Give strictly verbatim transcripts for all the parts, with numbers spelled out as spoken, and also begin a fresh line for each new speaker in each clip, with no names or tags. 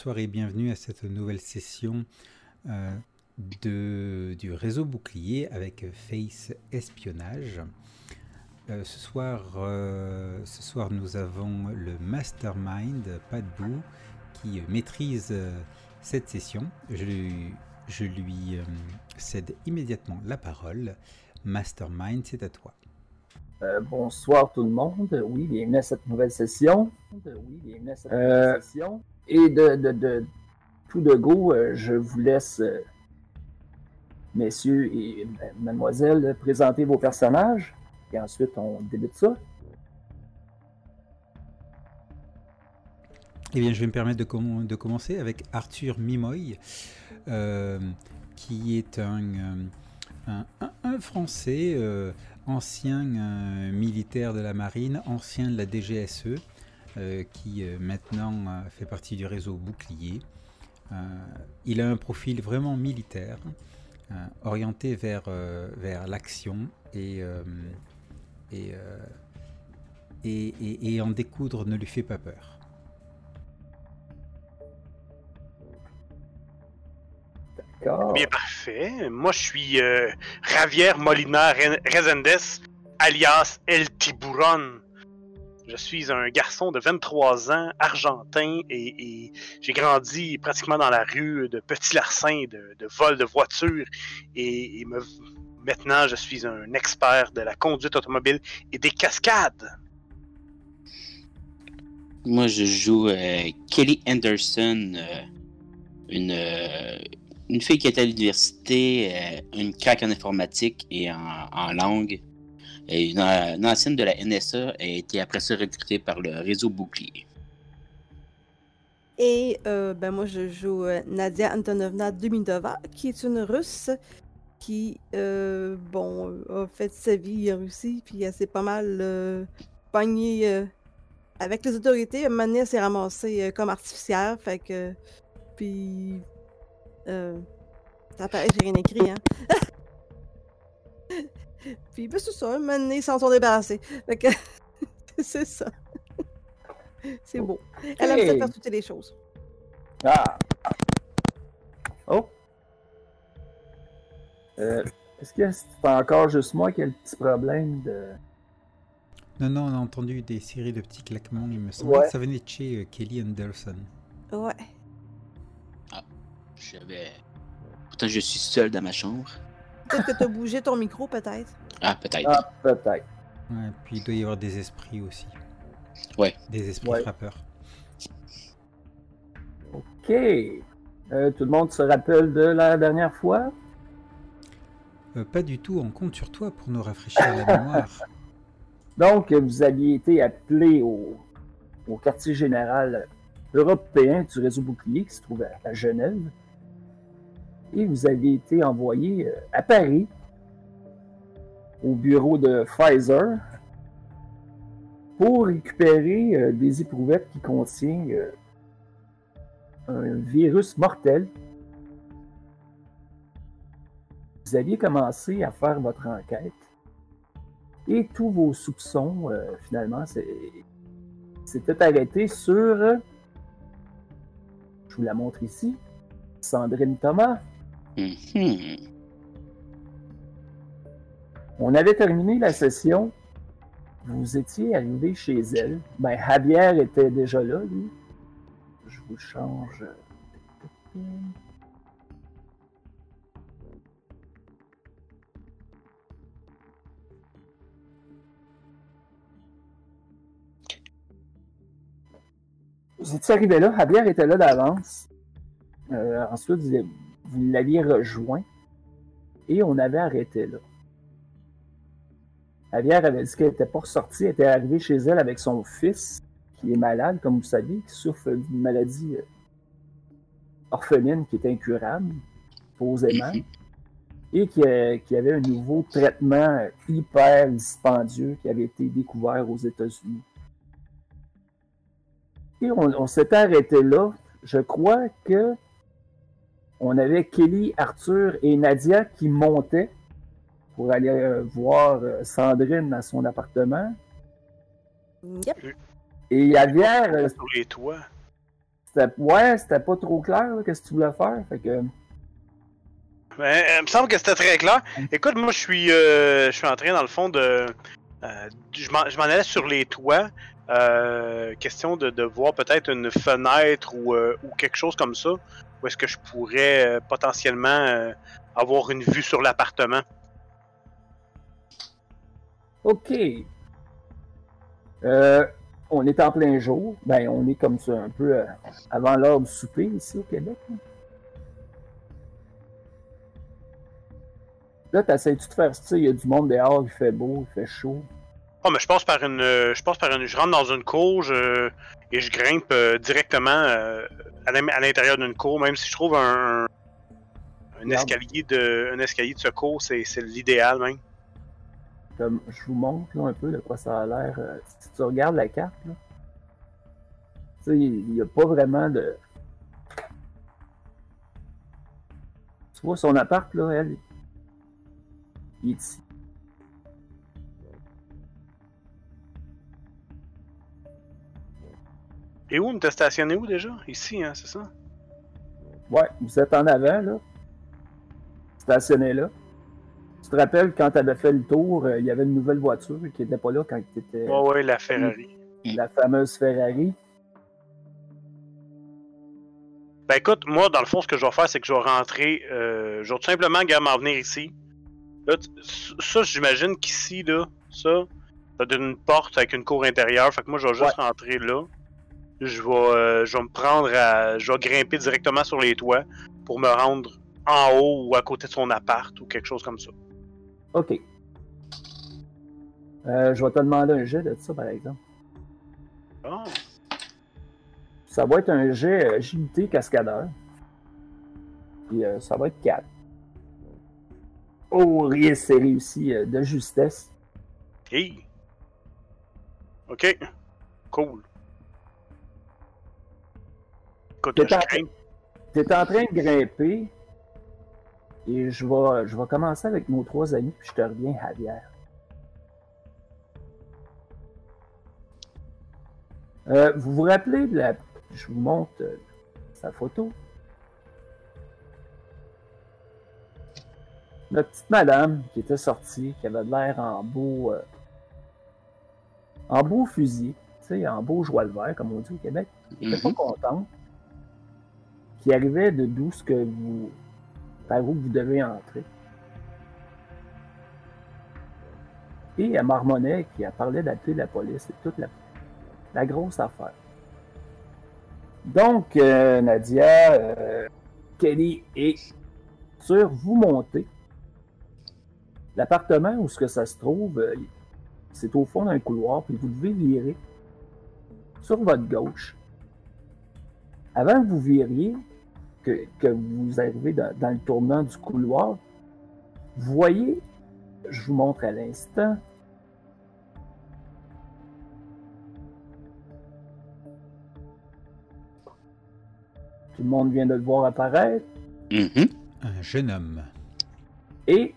bonsoir et bienvenue à cette nouvelle session euh, de, du réseau bouclier avec Face Espionnage. Euh, ce, soir, euh, ce soir, nous avons le Mastermind Padbou qui maîtrise euh, cette session. Je lui, je lui euh, cède immédiatement la parole. Mastermind, c'est à toi.
Euh, bonsoir tout le monde. Oui, bienvenue à cette nouvelle session. Oui, bienvenue à cette euh, nouvelle session. Et de, de, de tout de go, euh, je vous laisse, euh, messieurs et euh, mademoiselles, présenter vos personnages. Et ensuite, on débute ça.
Eh bien, je vais me permettre de, com- de commencer avec Arthur Mimoy, euh, qui est un, un, un, un Français, euh, ancien euh, militaire de la marine, ancien de la D G S E, euh, qui euh, maintenant euh, fait partie du réseau bouclier. Euh, il a un profil vraiment militaire, euh, orienté vers, euh, vers l'action et, euh, et, euh, et, et, et en découdre ne lui fait pas peur.
Bien, parfait. Moi, je suis euh, Javier Molina Rezendes, alias El Tiburon. Je suis un garçon de vingt-trois ans, argentin, et, et j'ai grandi pratiquement dans la rue de petits larcins, de, de vol de voitures, et, et me, maintenant, je suis un expert de la conduite automobile et des cascades.
Moi, je joue euh, Kelly Anderson, euh, une... Euh... Une fille qui est à l'université, euh, une craque en informatique et en, en langue. Et une, une ancienne de la N S A a été après ça recrutée par le réseau bouclier.
Et euh, ben moi, je joue euh, Nadia Antonovna Demidova, qui est une Russe qui, euh, bon, a fait sa vie en Russie, puis elle s'est pas mal euh, pognée euh, avec les autorités. Maintenant, elle s'est ramassée euh, comme artificière, fait que... Puis... Euh, ça paraît, j'ai rien écrit, hein. Puis, ben, c'est ça, maintenant, ils s'en sont débarrassés. Fait que, c'est ça. C'est beau. Okay. Elle aime ça faire toutes les choses.
Ah! Oh! Euh, est-ce que c'est encore juste moi qui ai le petit problème de...
Non, non, on a entendu des séries de petits claquements, il me semble ouais. que ça venait de chez euh, Kelly Anderson.
Ouais.
J'avais... Pourtant, je suis seul dans ma chambre.
Peut-être que t'as bougé ton micro, peut-être.
Ah, peut-être.
Ah, peut-être.
Ouais, puis il doit y avoir des esprits aussi.
Ouais.
Des esprits
ouais.
frappeurs.
Ok. Euh, tout le monde se rappelle de la dernière fois?
Euh, pas du tout, on compte sur toi pour nous rafraîchir la mémoire.
Donc, vous aviez été appelé au, au quartier général européen du réseau bouclier qui se trouve à, à Genève. Et vous avez été envoyé à Paris, au bureau de Pfizer, pour récupérer euh, des éprouvettes qui contiennent euh, un virus mortel. Vous aviez commencé à faire votre enquête et tous vos soupçons, euh, finalement, s'étaient arrêtés sur... Euh, je vous la montre ici. Sandrine Thomas.
Mm-hmm.
On avait terminé la session. Vous étiez arrivé chez elle. Ben, Javier était déjà là, lui. Je vous change. Vous étiez arrivé là. Javier était là d'avance. Euh, ensuite, vous, vous l'aviez rejoint. Et on avait arrêté là. Javier avait dit qu'elle n'était pas ressortie, elle était arrivée chez elle avec son fils, qui est malade, comme vous savez, qui souffre d'une maladie orpheline qui est incurable, posément, et qui, a, qui avait un nouveau traitement hyper dispendieux qui avait été découvert aux États-Unis. Et on, on s'était arrêté là. Je crois que on avait Kelly, Arthur et Nadia qui montaient pour aller euh, voir euh, Sandrine à son appartement.
Yep.
Et Javier...
Sur les toits.
c'était ouais, c'était pas trop clair, là, qu'est-ce que tu voulais faire. Fait que...
Ben, il me semble que c'était très clair. Écoute, moi, je suis, euh, je suis en train, dans le fond, de... Euh, je m'en je m'en allais sur les toits. Euh, question de, de voir peut-être une fenêtre ou, euh, ou quelque chose comme ça. Où est-ce que je pourrais euh, potentiellement euh, avoir une vue sur l'appartement.
OK. Euh, on est en plein jour. Ben, on est comme ça un peu euh, avant l'heure du souper ici au Québec. Là, là t'essaies-tu de faire ça? Il y a du monde dehors, il fait beau, il fait chaud.
Oh, mais je passe par une. Je passe par une. Je rentre dans une cour je, et je grimpe euh, directement euh, à l'intérieur d'une cour, même si je trouve un, un escalier de. Un escalier de secours, c'est l'idéal même.
Comme, je vous montre là, un peu de quoi ça a l'air. Euh, si tu regardes la carte, là, tu sais, il n'y a pas vraiment de. Tu vois, son appart, là, elle, il est ici.
Et où? T'es stationné où déjà? Ici, hein, c'est ça?
Ouais, vous êtes en avant, là. Stationné là. Tu te rappelles, quand tu avais fait le tour, il euh, y avait une nouvelle voiture qui n'était pas là quand tu étais.
Oh, ouais, la Ferrari.
La fameuse Ferrari.
Ben écoute, moi, dans le fond, ce que je vais faire, c'est que je vais rentrer. Euh, je vais tout simplement m'en venir ici. Là, ça, j'imagine qu'ici, là, ça, ça donne une porte avec une cour intérieure. Fait que moi, je vais juste ouais. rentrer là. Je vais, euh, je vais me prendre à. Je vais grimper directement sur les toits pour me rendre en haut ou à côté de son appart ou quelque chose comme ça.
OK. Euh, je vais te demander un jet de ça, par exemple.
Oh.
Ça va être un jet agilité cascadeur. Puis euh, ça va être quatre. Oh, rien, c'est réussi euh, de justesse.
Hey. OK. Cool. Écoute,
T'es en,
en...
en train de grimper. Et je vais, je vais commencer avec nos trois amis, puis je te reviens, Javier. Euh, vous vous rappelez de la... Je vous montre euh, sa photo. Notre petite madame qui était sortie, qui avait l'air en beau... Euh, en beau fusil, tu sais, en beau joie le vert, comme on dit au Québec, qui était mm-hmm. pas contente, qui arrivait de d'où ce que vous... par où vous devez entrer. Et elle marmonnait, qui a parlé d'appeler la police et toute la, la grosse affaire. Donc, euh, Nadia, euh, Kelly et sur vous montez. L'appartement où ce que ça se trouve, euh, c'est au fond d'un couloir, puis vous devez virer sur votre gauche. Avant que vous viriez, Que, que vous arrivez dans, dans le tournant du couloir, vous voyez, je vous montre à l'instant, tout le monde vient de le voir apparaître.
Mm-hmm.
Un jeune homme.
Et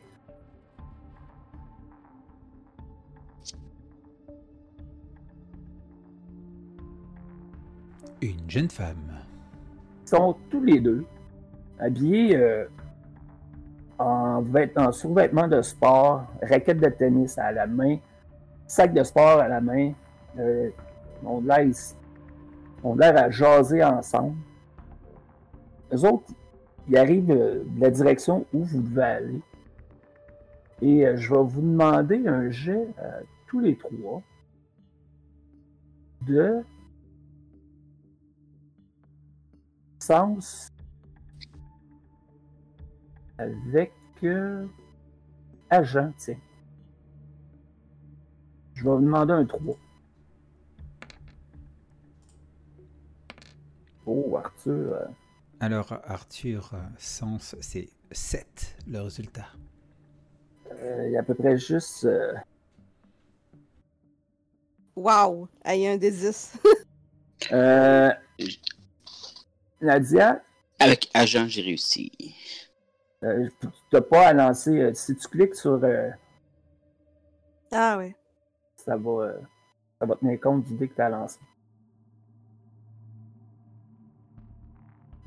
une jeune femme.
Ils sont tous les deux habillés euh, en, en sous-vêtements de sport, raquettes de tennis à la main, sac de sport à la main. Euh, on a l'air à jaser ensemble. Eux autres, ils arrivent de, de la direction où vous devez aller. Et euh, je vais vous demander un jet euh, tous les trois de sens avec euh, agent, tiens. Je vais vous demander un trois. Oh, Arthur. Euh...
Alors, Arthur, sens, c'est sept, le résultat.
Euh, il y a à peu près juste... Euh...
Wow! Il y a un des dix.
euh... Nadia?
Avec agent, j'ai réussi.
Euh, tu n'as pas à lancer. Euh, si tu cliques sur... Euh...
Ah ouais.
Ça va, euh... ça va tenir compte du dé que tu as lancé.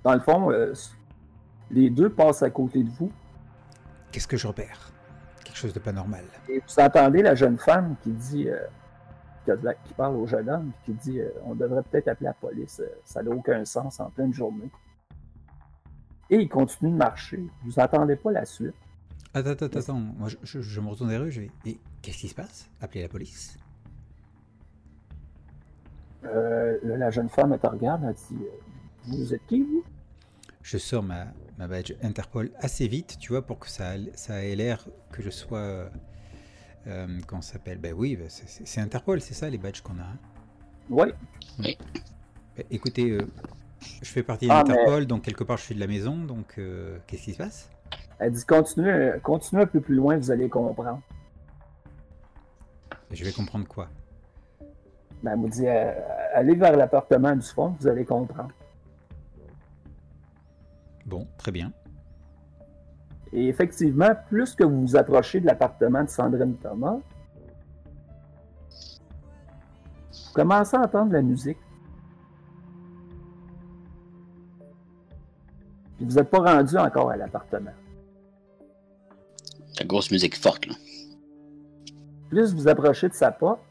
dans le fond, euh, les deux passent à côté de vous.
Qu'est-ce que je repère? Quelque chose de pas normal.
Et vous entendez la jeune femme qui dit, euh, qui, a de la- qui parle au jeune homme, qui dit euh, on devrait peut-être appeler la police, euh, ça n'a aucun sens en pleine journée. Et il continue de marcher. Vous n'entendez pas la suite.
Attends, attends, attends. Moi, je, je- je me retourne vers eux, je vais... Et qu'est-ce qui se passe? Appeler la police?
Euh, là, la jeune femme, elle te regarde, elle dit euh, vous êtes qui, vous?
Je sors ma, ma badge Interpol assez vite, tu vois, pour que ça, ça ait l'air que je sois... Euh, euh, comment ça s'appelle? Ben oui, ben c'est- c'est c'est Interpol, c'est ça, les badges qu'on a. Hein.
Oui.
Oui.
Ben, écoutez, euh, je fais partie
Ah,
d'Interpol, donc quelque part je suis de la maison, donc euh, qu'est-ce qui se passe?
Elle dit continuez, continuez un peu plus loin, vous allez comprendre.
Je vais comprendre quoi?
Ben, elle me dit euh, allez vers l'appartement du fond, vous allez comprendre.
Bon, très bien.
Et effectivement, plus que vous vous approchez de l'appartement de Sandrine Thomas, vous commencez à entendre la musique. Puis vous n'êtes pas rendu encore à l'appartement.
La grosse musique forte, là.
Plus vous approchez de sa porte,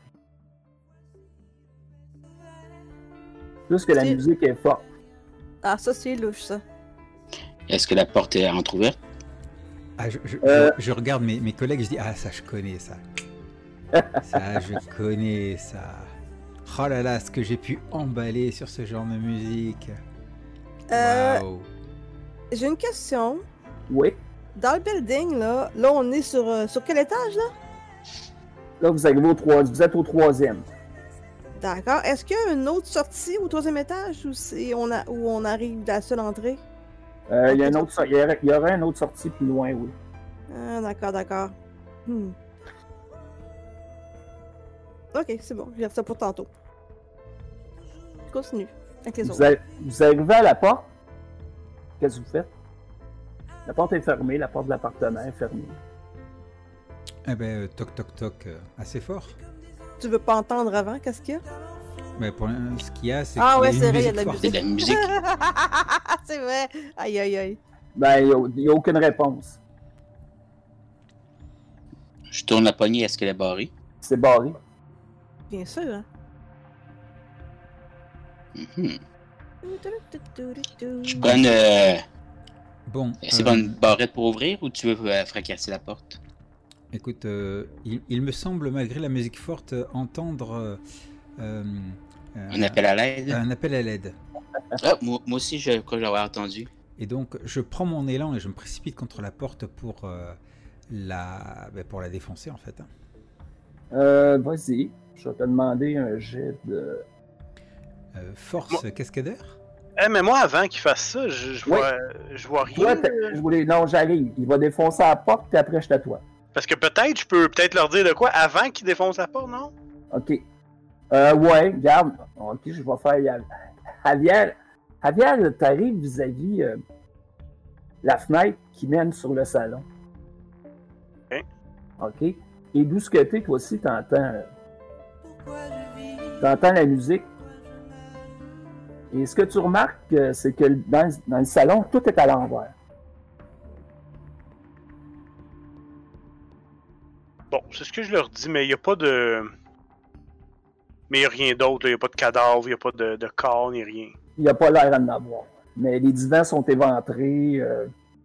plus que la
C'est-
musique est forte.
Ah, ça, c'est louche, ça.
Est-ce que la porte est entrouverte?
Ah, je, je-
Euh.
je- je regarde mes, mes collègues, je dis, ah ça je connais ça. Ça je connais ça. Oh là là, ce que j'ai pu emballer sur ce genre de musique.
Euh,
Waouh.
J'ai une question.
Oui.
Dans le building, là, là, on est sur, euh, sur quel étage, là?
Là, vous arrivez au trois, vous êtes au troisième.
D'accord. Est-ce qu'il y a une autre sortie au troisième étage ou c'est on a où on arrive de la seule entrée?
Euh, il y a une autre, so- il y aurait, il y aurait une autre sortie plus loin, oui.
Ah, d'accord, d'accord. Hmm. Ok, c'est bon. Je garde ça pour tantôt. Continue avec les
Vous,
autres.
arri- vous arrivez à la porte. Qu'est-ce que vous faites? La porte est fermée, la porte de l'appartement est fermée.
Eh ben, euh, toc toc toc, euh, assez fort.
Tu veux pas entendre avant? Qu'est-ce qu'il y a?
Mais pour l'in- ce qu'il y a, c'est
Ah
qu'il y a
ouais,
une
c'est vrai, il y a de la
forte.
C'est de la musique.
C'est vrai. Aïe, aïe, aïe.
Ben, il n'y a, a aucune réponse.
Je tourne la poignée, est-ce qu'elle est barrée?
C'est barré.
Bien sûr, hein.
Mhm. Je prends une... euh,
Bon,
C'est
euh,
pas une barrette pour ouvrir ou tu veux euh, fracasser la porte?
écoute, euh, il, il me semble, malgré la musique forte, euh, entendre euh, euh, euh,
Un appel à l'aide?
un appel à l'aide.
Ah, moi, moi aussi, je crois que j'avais entendu.
Et donc, je prends mon élan et je me précipite contre la porte pour, euh, la, ben, pour la défoncer, en fait.
Euh, vas-y. Je vais te demander un jet de...
Euh, force
Moi-
cascadeur?
Eh, mais moi, avant qu'il fasse ça, je, je
Oui.
vois, je vois rien.
Toi, t'as- je voulais... Non, j'arrive. Il va défoncer la porte, puis après, je suis à toi.
Parce que peut-être, je peux peut-être leur dire de quoi avant qu'ils défoncent la porte, non?
OK. Euh, ouais, regarde. OK, je vais faire... Jav- Javier, Javier, t'arrives vis-à-vis euh, la fenêtre qui mène sur le salon.
OK.
OK. Et d'où ce que t'es, toi aussi, t'entends... euh, T'entends la musique. Et ce que tu remarques, euh, c'est que dans, le- dans le salon, tout est à l'envers.
Bon, c'est ce que je leur dis, mais il n'y a pas de. Mais il n'y a rien d'autre, il n'y a pas de cadavre, il n'y a pas de, de corps, ni rien.
Il n'y a pas l'air à en avoir. Mais les divans sont éventrés. euh,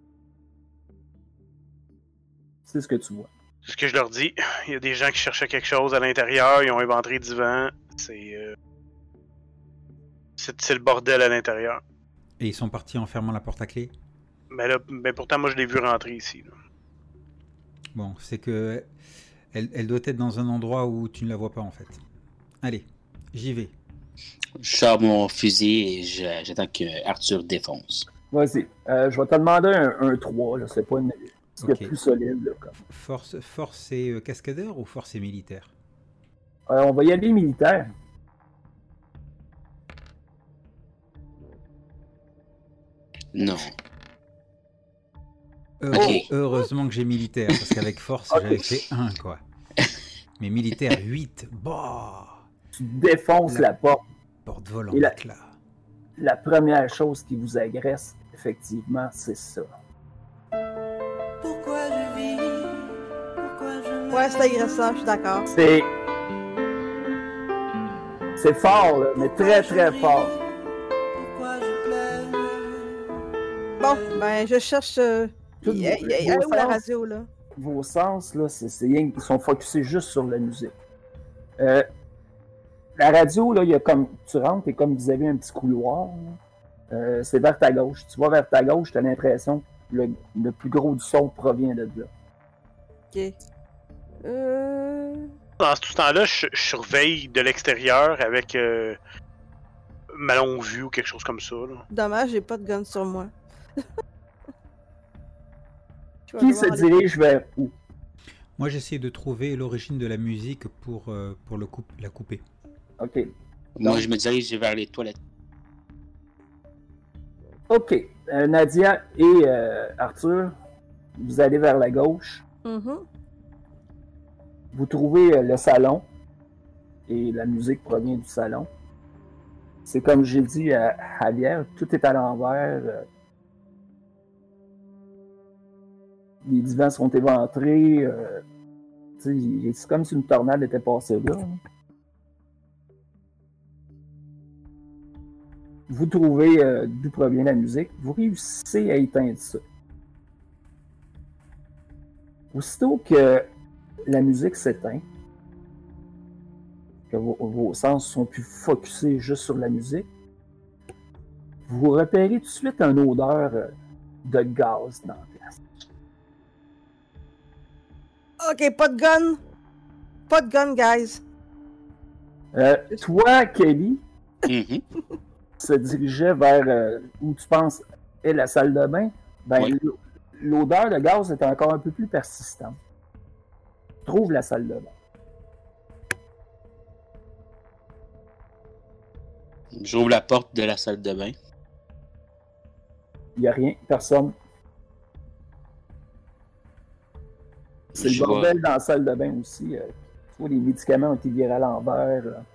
C'est ce que tu vois.
C'est ce que je leur dis. Il y a des gens qui cherchaient quelque chose à l'intérieur, ils ont éventré le divan. C'est. euh, C'est c'est le bordel à l'intérieur.
Et ils sont partis en fermant la porte à clé?
Mais là, ben pourtant, moi, je l'ai vu rentrer ici. Là.
Bon, c'est que elle, elle doit être dans un endroit où tu ne la vois pas, en fait. Allez, j'y vais.
Je sors mon fusil et je- j'attends que Arthur défonce.
Vas-y. Euh, je vais te demander un, un trois. Là. C'est pas une... Ce qui
Ok.
est plus solide. Là, comme.
Force, force et euh, cascadeur ou force et militaire?
Euh, on va y aller militaire.
Non.
Heure-
Ok.
Heureusement que j'ai militaire, parce qu'avec force,
Ok.
j'avais fait un, quoi. Mais militaire, huit. Bah,
Tu défonces
La-
la porte.
porte vol en
Et la-
éclats.
la première chose qui vous agresse, effectivement, c'est ça.
Pourquoi je vis? Pourquoi je
Ouais, c'est agressant, je suis d'accord.
C'est... C'est fort, là, mais très, très fort.
Pourquoi je pleure?
Bon, ben, je cherche... Euh...
Tout
Il y a, il y a- il y a
vos
où la
sens-
radio, là?
Vos sens, là, c'est, c'est rien- ils sont focusés juste sur la musique. Euh, la radio, là, il y a comme... Tu rentres et comme vous avez un petit couloir, là, euh, c'est vers ta gauche. Tu vas vers ta gauche, tu as l'impression que le, le plus gros du son provient de là.
Ok. Euh...
Dans tout ce temps-là, je, je surveille de l'extérieur avec euh, ma longue vue ou quelque chose comme ça. Là.
Dommage, j'ai pas de gun sur moi. Je vais
Qui
devoir
se
aller-
dirige vers où?
Moi, j'essaie de trouver l'origine de la musique pour, euh, pour le coup- la couper.
OK.
Moi,
Donc-
je me dirige vers les toilettes.
OK. Euh, Nadia et euh, Arthur, vous allez vers la gauche.
Mhm.
Vous trouvez euh, le salon. Et la musique provient du salon. C'est comme j'ai dit à Javier, tout est à l'envers. euh, Les divans sont éventrés. euh, tu sais, c'est comme si une tornade était passée là. hein. Vous trouvez euh, d'où provient la musique. Vous réussissez à éteindre ça. Aussitôt que la musique s'éteint, que vos, vos sens sont plus focusés juste sur la musique, vous repérez tout de suite une odeur euh, de gaz dans la place.
Ok, pas de gun. Pas de gun, guys.
Euh, toi, Kelly,
Mhm.
se dirigeait vers euh, où tu penses est la salle de bain. Ben,
Oui.
l- l'odeur de gaz est encore un peu plus persistante. Trouve la salle de bain.
J'ouvre la porte de la salle de bain.
Il n'y a rien, personne. C'est
Je
le
vois.
bordel dans la salle de bain aussi. euh. Tu vois, les médicaments ont été virés à l'envers. euh.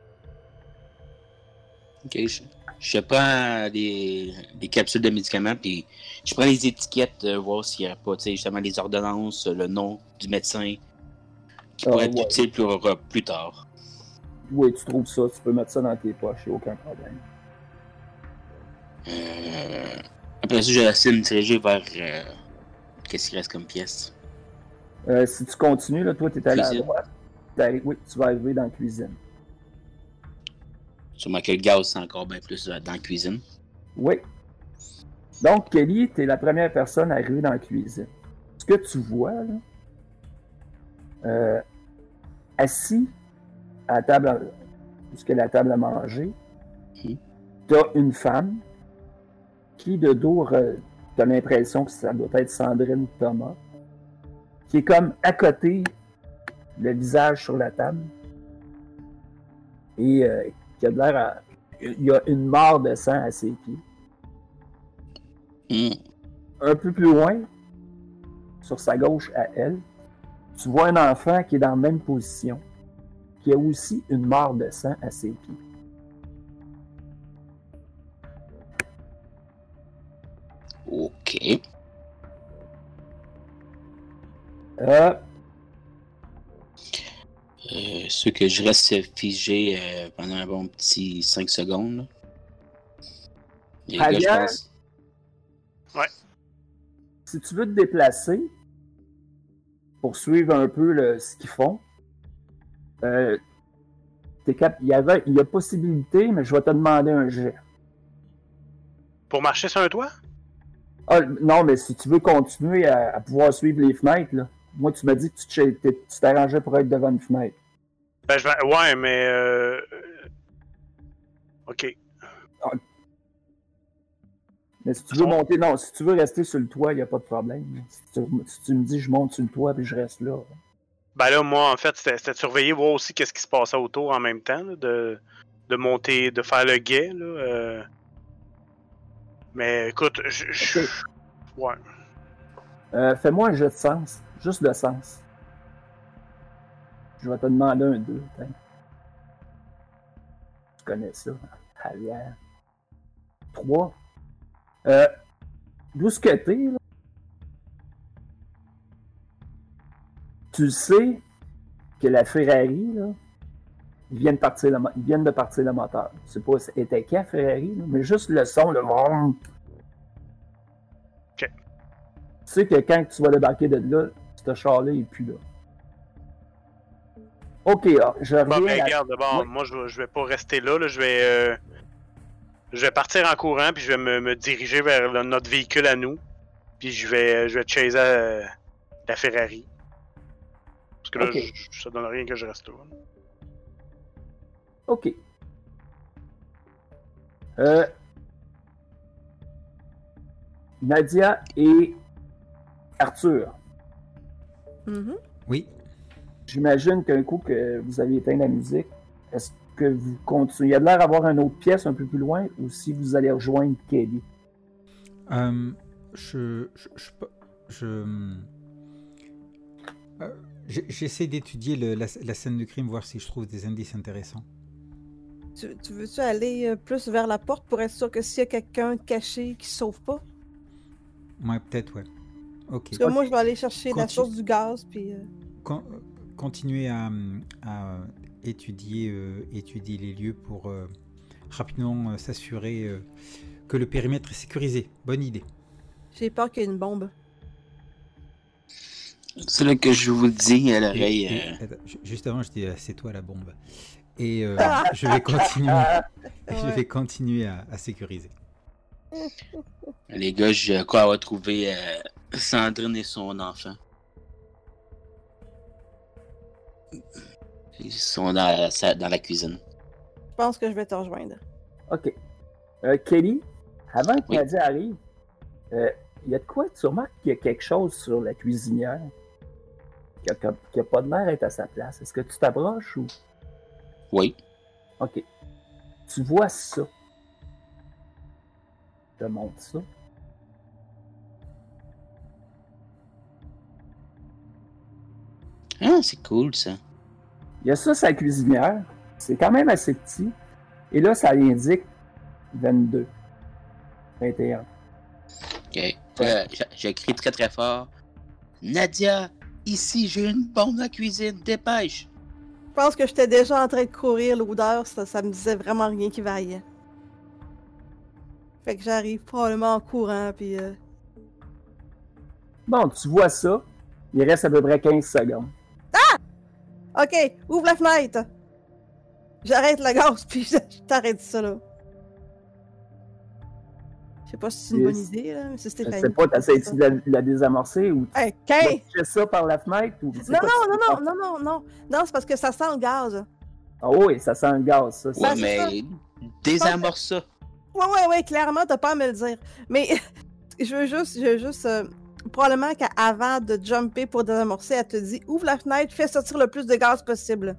Ok, je, je prends des, des capsules de médicaments, puis je prends les étiquettes, euh, voir s'il n'y a pas, tu sais, justement, les ordonnances, le nom du médecin, qui
Ah,
pourrait être
ouais.
utile plus, plus tard.
Oui, tu trouves ça, tu peux mettre ça dans tes poches, il n'y a aucun problème.
Euh, après ça, j'essaie de me diriger vers euh, qu'est-ce qui reste comme pièce.
Euh, si tu continues, là, toi, tu es allé à
Cuisine.
droite. T'arrives- Oui, tu vas arriver dans la cuisine.
Sûrement que le gaz, c'est encore bien plus euh, dans la cuisine.
Oui. Donc, Kelly, tu es la première personne à arriver dans la cuisine. Ce que tu vois, là, euh, assis à la table, à- puisque la table à manger,
Mhm.
tu as une femme qui, de dos, tu as l'impression que ça doit être Sandrine Thomas, qui est comme à côté, le visage sur la table, et euh, qui a de l'air à. Il y a une mare de sang à ses pieds.
Hmm.
Un peu plus loin, sur sa gauche à elle, tu vois un enfant qui est dans la même position, qui a aussi une mare de sang à ses pieds.
Ok.
Euh,
Euh, ce que je reste figé euh, pendant un bon petit cinq secondes. Là. Les gars, je
Javier?
pense.
si tu veux te déplacer pour suivre un peu le- ce qu'ils font, euh, t'es cap- il y avait, il y a possibilité, mais je vais te demander un jet.
Pour marcher sur un toit?
Ah, non, mais si tu veux continuer à, à pouvoir suivre les fenêtres, là, moi, tu m'as dit que tu te- t'es- tu t'arrangeais pour être devant une fenêtre.
Ben, je vais... Ouais, mais... Euh... Ok.
Mais si tu veux monter, non, si tu veux rester sur le toit, il n'y a pas de problème. Si tu, si tu me dis je monte sur le toit puis je reste là.
Ben là, moi, en fait, c'était c'était de surveiller, voir aussi qu'est-ce qui se passait autour en même temps, là, de, de monter, de faire le guet, là. euh. Mais écoute, je... je-
Ok.
Ouais.
Euh, fais-moi un jet de sens, juste de sens. Je vais te demander un deux. Tu connais ça, Javier. trois. Euh, d'où ce que t'es, là, tu sais que la Ferrari, là, ils viennent, partir le, ils viennent de partir le moteur. Je sais pas c'était quand Ferrari, là, mais juste le son, le vroom.
Ok.
Tu sais que quand tu vas débarquer de là, ce char-là, il est plus là. Ok, ah, je reviens.
Bon, ben,
à...
regarde, bon,
Oui.
moi, je, vais- je vais pas rester là, là. Je vais. euh, je vais partir en courant, puis je vais me, me diriger vers le- notre véhicule à nous. Puis je vais, je vais chaser euh, la Ferrari. Parce que là,
Ok.
je- ça donne rien que je reste là.
Ok. Euh... Nadia et Arthur.
Mhm.
Oui.
J'imagine qu'un coup que vous avez éteint la musique, est-ce que vous continuez? Il y a de l'air d'avoir une autre pièce un peu plus loin ou si vous allez rejoindre Kelly?
Euh, je, je, je, je- euh, j'ai- j'essaie d'étudier le- la, la scène de crime, voir si je trouve des indices intéressants.
Tu, tu veux-tu aller euh, plus vers la porte pour être sûr que s'il y a quelqu'un caché qui se sauve pas?
Ouais, peut-être, ouais. Ok.
Parce que moi, je vais aller chercher la
Continue.
source du gaz, puis... euh,
Con- euh, continuer à, à étudier, euh, étudier les lieux pour euh, rapidement euh, s'assurer euh, que le périmètre est sécurisé. Bonne idée.
J'ai peur qu'il y ait une bombe.
C'est là que je vous le dis à
Et-
l'oreille.
et-
euh,
attends, ju- juste avant, je dis euh, c'est toi la bombe. Et euh,
Ah
je vais continuer, je
Ouais.
vais continuer à, à sécuriser.
Les gars, je crois avoir trouvé euh, Sandrine et son enfant. Ils sont dans la, sa- dans la cuisine.
Je pense que je vais te rejoindre.
Ok. Euh, Kelly, avant que
Oui.
Nadia arrive, euh, il y a de quoi? Tu remarques qu'il y a quelque chose sur la cuisinière qui a, qui a pas de l'air d'être à sa place. Est-ce que tu t'approches ou...
Oui.
Ok. Tu vois ça. Je te montre ça.
Ah, c'est cool ça.
Il y a ça, sa cuisinière. C'est quand même assez petit. Et là, ça indique vingt-deux. vingt et un.
Ok. Euh, j- J'écris très très fort. Nadia, ici j'ai une bombe dans la cuisine, dépêche.
Je pense que j'étais déjà en train de courir l'odeur, ça, ça me disait vraiment rien qui vaillait. Fait que j'arrive probablement en courant, puis... euh,
Bon, tu vois ça. Il reste à peu près quinze secondes.
Ok, ouvre la fenêtre! J'arrête le gaz, puis je, je t'arrête ça, là. Je sais pas si c'est une bonne
Yes.
idée, là, mais c'est
Je
Stéphanie.
sais pas,
qui fait
t'essaies-tu
ça.
de la, de la désamorcer ou
Hey,
tu
Quin!
vas toucher ça par la fenêtre ou... c'est
Non,
quoi
non,
que tu
non,
fais?
non, non, non, non. Non, c'est parce que ça sent le gaz.
Ah oui, ça sent le gaz, ça.
Ouais,
Ben, c'est
mais désamorce ça.
Ouais, ouais, ouais, clairement, t'as pas à me le dire. Mais je veux juste, je veux juste... euh, probablement qu'avant de jumper pour désamorcer, elle te dit « Ouvre la fenêtre, fais sortir le plus de gaz possible.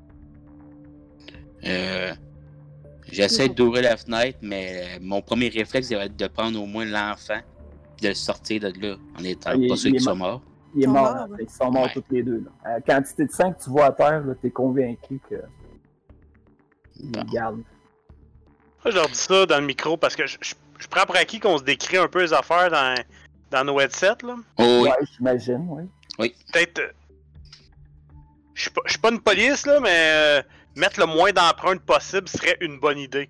Euh, J'essaie d'ouvrir la fenêtre, mais euh, mon premier réflexe ça va être de prendre au moins l'enfant et de le sortir de là en étant
Ah, il est-
pas sûr
il est
qu'ils
mort.
sont morts.
Il est
Ils sont
mort,
morts,
en
ouais.
fait. Ils sont morts
Ouais.
tous les deux. Là. À la quantité de sang que tu vois à terre, là, t'es convaincu que...
Bon.
Ils gardent.
Moi, je leur dis ça dans le micro parce que je, je, je prends pour acquis qu'on se décrit un peu les affaires dans, dans nos headsets, là.
Oh oui.
Ouais, j'imagine, oui.
Peut-être. euh, Je suis pas, je suis pas une police, là, mais euh, mettre le moins d'empreintes possible serait une bonne idée.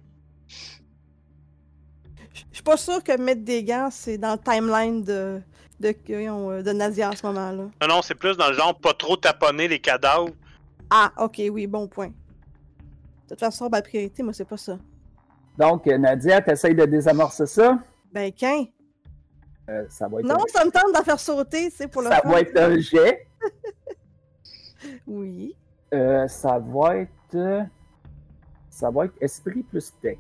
Je je suis pas sûre que mettre des gants, c'est dans le timeline de, de, de, de Nadia en ce moment-là.
Non, non, c'est plus dans le genre pas trop taponner les cadavres.
Ah, ok, oui, bon point. De toute façon, ma priorité, moi, c'est pas ça.
Donc, euh, Nadia, t'essayes de désamorcer ça.
Ben, Quin!
Euh, ça va être
Non,
un...
ça me tente d'en faire sauter, tu sais, pour le
ça
fun.
va être un jet.
Oui.
Euh, ça va être... euh, Ça va être esprit plus tech.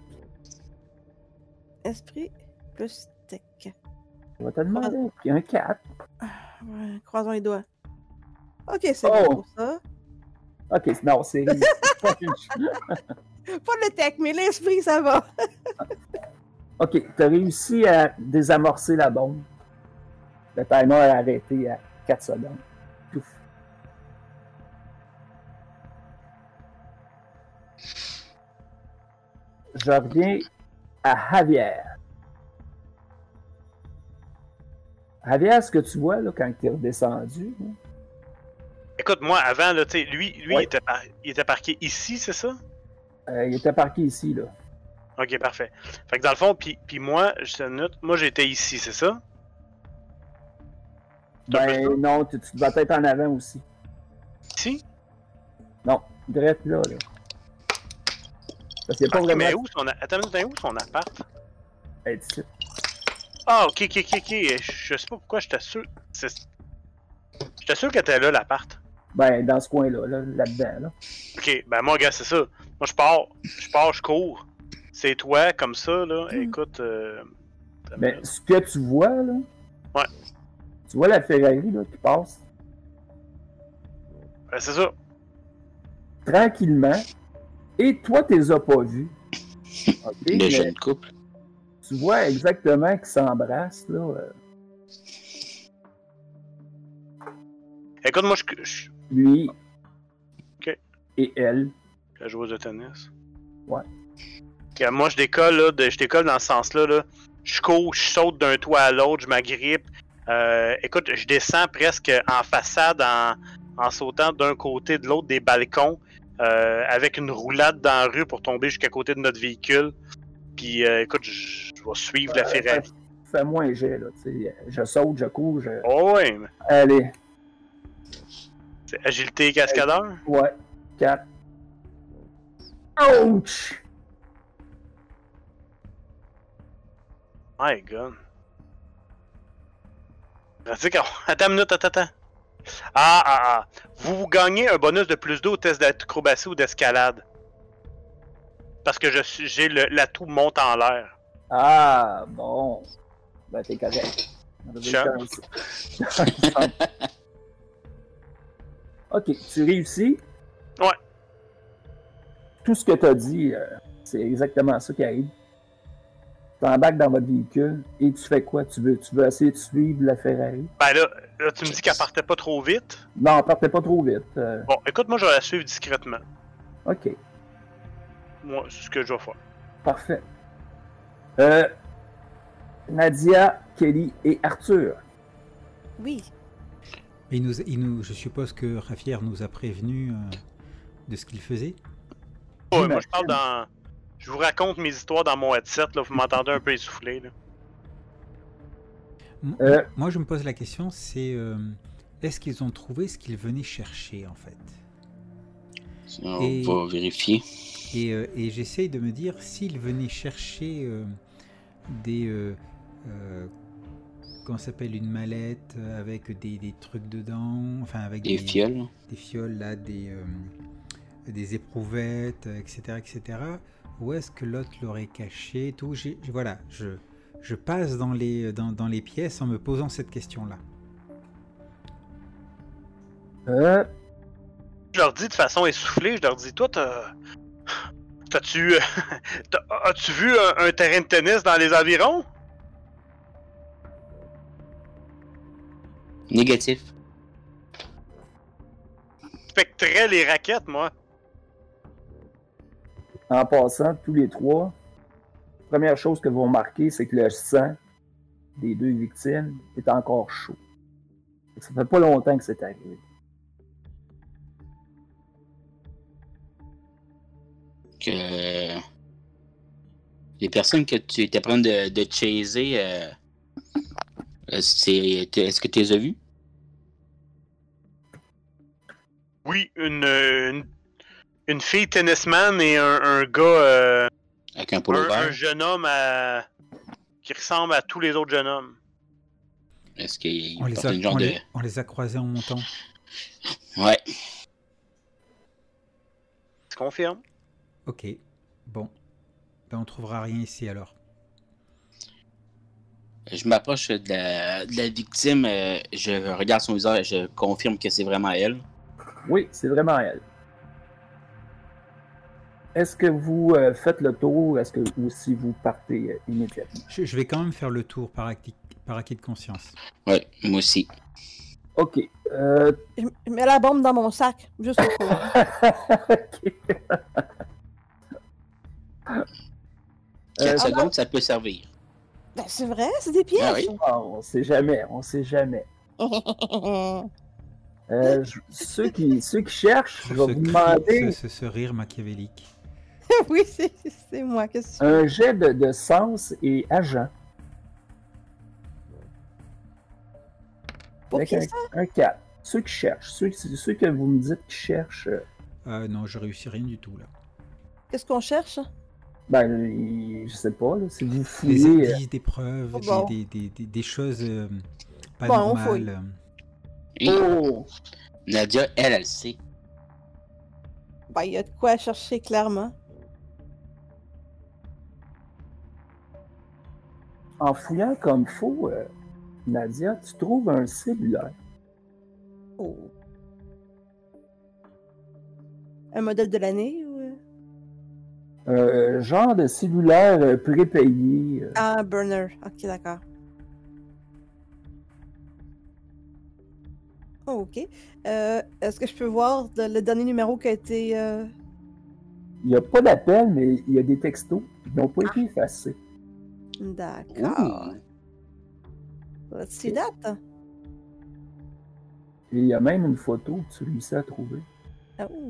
Esprit plus tech.
Je vais te demander un prix, un quatre.
Ouais, croisons les doigts. Ok, c'est
Oh!
bon pour ça.
Ok, non, c'est... c'est pas une ch-
Pas le tech, mais l'esprit, ça va.
Ok, t'as réussi à désamorcer la bombe. Le timer a arrêté à quatre secondes. Pouf. Je reviens à Javier. Javier, ce que tu vois là, quand tu es redescendu, là,
Écoute, moi, avant, là, tu sais, lui, lui
Ouais.
il, était par- il était parqué ici, c'est ça?
euh, il était parqué ici. Là.
Ok, parfait. Fait que dans le fond, puis puis moi, je te note, moi j'étais ici, c'est ça? T'as un peu
Ben non, tu, tu dois être en avant aussi.
Ici?
Non, direct là. là. Parce qu'il n'y a pas
Ok,
vraiment.
mais où son... a- Attends, une minute, où son appart?
Être ici.
Ah, ok, ok, ok, ok. Je sais pas pourquoi, j'étais sûr. c'est- J'étais sûr qu'elle était là, l'appart.
Ben, dans ce coin-là, là, là-dedans. Là.
Ok, ben moi, gars, c'est ça. Moi, je pars, je pars, je cours. C'est toi, comme ça, là. Écoute. Euh...
Mais ce que tu vois, là.
Ouais.
Tu vois la Ferrari là, qui passe
Ben, c'est ça.
tranquillement. Et toi, tu les as pas vus. Ok,
Le
mais
jeune couple.
tu vois exactement qu'ils s'embrassent, là. euh,
Écoute, moi, je, je...
Lui.
Ok.
Et elle.
la joueuse de tennis.
Ouais.
Ok, moi, je décolle, là, de... je décolle dans ce sens-là, là. Je cours, je saute d'un toit à l'autre, je m'agrippe. Euh, écoute, je descends presque en façade en, en sautant d'un côté de l'autre des balcons, euh, avec une roulade dans la rue pour tomber jusqu'à côté de notre véhicule. Puis, euh, écoute, je, je vais suivre la
Euh,
Ferrari.
fais- Fais-moi un jet, là. Tu sais, je saute, je cours, je.
Oh, ouais, mais
Allez.
c'est agilité cascadeur.
Ouais. quatre. Ouch!
My god. Tu sais qu'on- Attends une minute, attends, attends. Ah, ah, ah. Vous, vous gagnez un bonus de plus deux au test d'acrobatie ou d'escalade. Parce que je suis, j'ai le, l'atout monte en l'air.
Ah, bon. Ben, t'es correct. On avait
Chance.
chance. Ok, tu réussis.
Ouais.
Tout ce que t'as dit, euh, c'est exactement ça qui arrive. Tu embarques dans votre véhicule et tu fais quoi? Tu veux, tu veux essayer de suivre la Ferrari?
Ben là, là tu me dis qu'elle partait pas trop vite.
Non, partez pas trop vite. euh,
Bon, écoute, moi je vais la suivre discrètement.
ok,
Moi, c'est ce que je vais faire.
parfait. Euh, Nadia, Kelly et Arthur.
Oui.
Il nous, il nous, je suppose que Rafier nous a prévenu euh, de ce qu'il faisait.
Ouais, moi je parle dans. Je vous raconte mes histoires dans mon headset, là, vous m'entendez un peu essoufflé. Là.
M-
Euh.
Moi, je me pose la question, c'est euh, est-ce qu'ils ont trouvé ce qu'ils venaient chercher en fait?
On
Et-
va vérifier.
Et, euh, et j'essaye de me dire s'ils venaient chercher euh, des... Euh, euh, comment ça s'appelle? Une mallette euh, avec des, des trucs dedans, enfin avec
Des fioles.
des fioles là, des, euh, des éprouvettes, euh, et cetera, et cetera. Où est-ce que l'autre l'aurait caché? Tout, j'ai, j'ai- voilà, je, je passe dans les, dans, dans les pièces en me posant cette question-là.
Euh,
Je leur dis de façon essoufflée, je leur dis, toi, t'as. T'as-tu. euh, t'as- As-tu vu un, un terrain de tennis dans les environs?
Négatif.
Spectrais les raquettes, moi.
en passant, tous les trois, première chose que vous remarquez, c'est que le sang des deux victimes est encore chaud. Ça fait pas longtemps que c'est arrivé.
Que les personnes que tu étais en train de, de chaser, euh, euh, c'est, t'es- est-ce que tu les as vues?
Oui, une, euh, une, une fille tennisman et un, un gars, euh,
Avec un polo
un, un
vert?
jeune homme à- qui ressemble à tous les autres jeunes hommes.
Est-ce qu'il
On les,
portait
a,
une genre
on,
de...
les, on les a croisés en montant.
Ouais.
Tu confirmes?
Ok, bon. Ben, on trouvera rien ici alors.
Je m'approche de la, de la victime, euh, je regarde son visage, je confirme que c'est vraiment elle.
Oui, c'est vraiment elle. Est-ce que vous euh, faites le tour, est-ce que ou si vous partez euh, immédiatement?
Je, je vais quand même faire le tour par acquis, par acquis de conscience.
Ouais, moi aussi.
Ok. Euh...
Je, je mets la bombe dans mon sac, juste au cas où.
ok.
quatre
Euh,
secondes, ça peut servir.
Ben, c'est vrai, c'est des pièges.
Ah oui.
Ah, on sait jamais, on sait jamais. Euh, je- ceux, qui, ceux qui cherchent, je vais
Ce
vous
cri-
demander
ce, ce- ce rire machiavélique.
oui, c'est c'est moi. Qu'est-ce que tu
un jet de, de sens et agent.
Pour
Avec
qui
un,
ça?
un quatre. Ceux qui cherchent, ceux, ceux que vous me dites qui cherchent, euh,
Ah non, je réussis rien du tout là.
Qu'est-ce qu'on cherche?
ben, ils- je sais pas, là, si vous
Des
fouillez. euh,
indices, des preuves,
Oh, bon.
des, des, des, des choses euh, pas
Bon, on fouille.
normales.
Et
Oh!
Nadia, elle, elle sait.
Ben, il y a de quoi chercher, clairement.
En fouillant comme faux, euh, Nadia, tu trouves un cellulaire.
Oh. Un modèle de l'année ou...
Euh, genre de cellulaire euh, prépayé. euh.
Ah, burner. Ok, d'accord. Oh, ok. Euh, Est-ce que je peux voir de- le dernier numéro qui a été... euh,
Il n'y a pas d'appel, mais il y a des textos qui n'ont pas été effacés.
D'accord. Let's see that.
Et il y a même une photo que tu réussis à trouver.
Oh.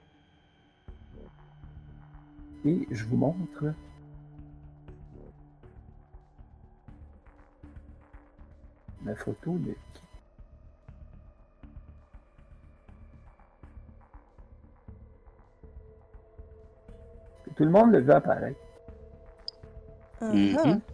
Et je vous montre. La photo de qui? Tout le monde le veut apparaître.
Uh-huh.
Mhm.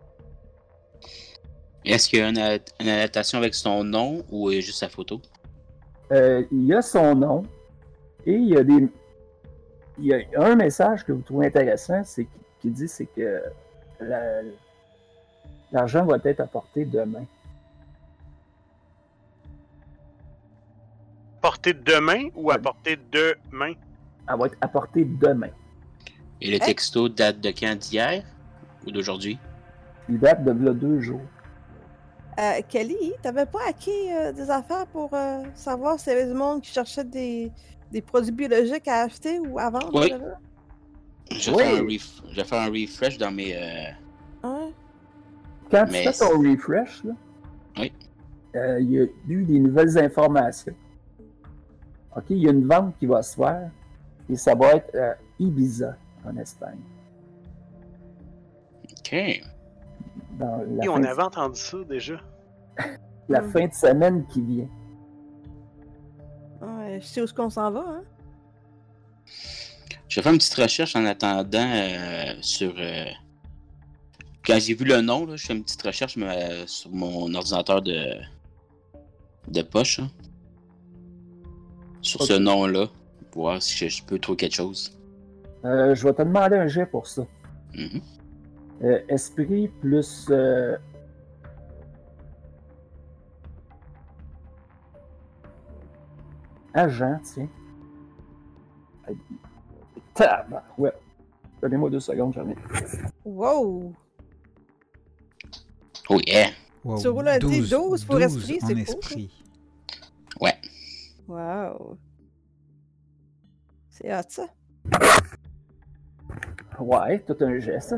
Est-ce qu'il y a une, ad- une adaptation avec son nom ou euh, juste sa photo?
Euh, il y a son nom et il y a des. Il y a un message que vous trouvez intéressant, c'est qui, qui dit c'est que la- l'argent va être apporté demain.
Portée de main ou à portée de main?
Elle va être apportée demain.
Et le texto date de quand? D'hier ou d'aujourd'hui?
Il date de là deux jours.
Euh, Kelly, t'avais pas hacké euh, des affaires pour euh, savoir s'il y avait du monde qui cherchait des, des produits biologiques à acheter ou à vendre?
Oui.
whatever?
Je vais
Oui.
faire un ref- je vais faire un refresh dans mes. euh,
Ouais.
Quand tu
Mais
fais ton refresh, là,
Oui.
euh, il y a eu des nouvelles informations. OK, il y a une vente qui va se faire et ça va être à Ibiza, en Espagne.
Ok.
Dans la,
Et
fin,
on
de,
avait entendu ça déjà.
la
Mm.
fin de semaine qui vient.
Ouais, je sais où est-ce qu'on s'en va, hein?
Je vais faire une petite recherche en attendant euh, sur. euh, Quand j'ai vu le nom, là, je fais une petite recherche mais, euh, sur mon ordinateur de, de poche. hein. Sur ce
Ok.
nom-là. Pour voir si je, je peux trouver quelque chose.
Euh, je vais te demander un jet pour ça.
Mhm.
Euh, esprit plus... euh, agent, tiens. Tabac, ouais. Donnez-moi deux secondes, j'en ai.
Wow!
Oh yeah!
Wow,
Tu roules un dé douze pour esprit,
en
c'est cool,
esprit.
Ouais.
Wow! C'est hot, ça.
Ouais, tout un geste.